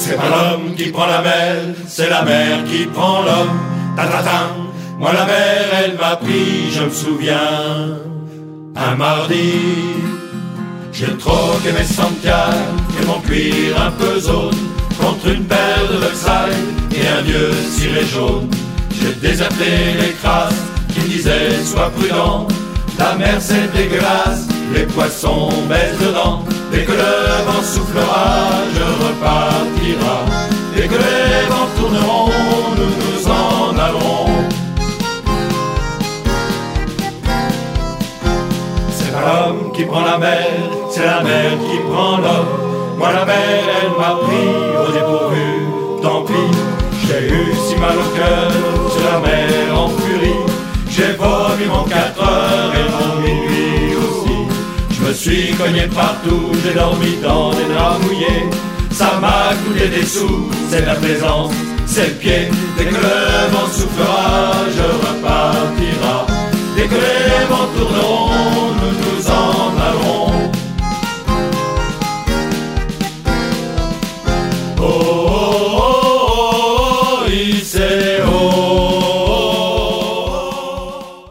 C'est pas l'homme qui prend la mer, c'est la mer qui prend l'homme. Ta-ta-ta. Moi la mer elle m'a pris, je me souviens. Un mardi, j'ai troqué mes Santiago et mon cuir un peu zone contre une paire de Versailles et un vieux ciré jaune. J'ai déserté les crasses qui me disaient sois prudent. La mer c'est dégueulasse, les poissons baissent dedans. Dès que le vent soufflera, je repartira. Dès que les vents tourneront, nous nous en allerons. C'est pas l'homme qui prend la mer, c'est la mer qui prend l'homme. Moi la mer elle m'a pris au dépourvu, tant pis. J'ai eu si mal au cœur, sur la mer en furie. J'ai vomi mon 4 heures et mon minuit aussi. Je me suis cogné partout, j'ai dormi dans des draps mouillés. Ça m'a coûté des sous, c'est la plaisance, c'est le pied. Dès que le vent soufflera, je repartira. Dès que les vents tourneront, nous nous en allerons. Oh, oh.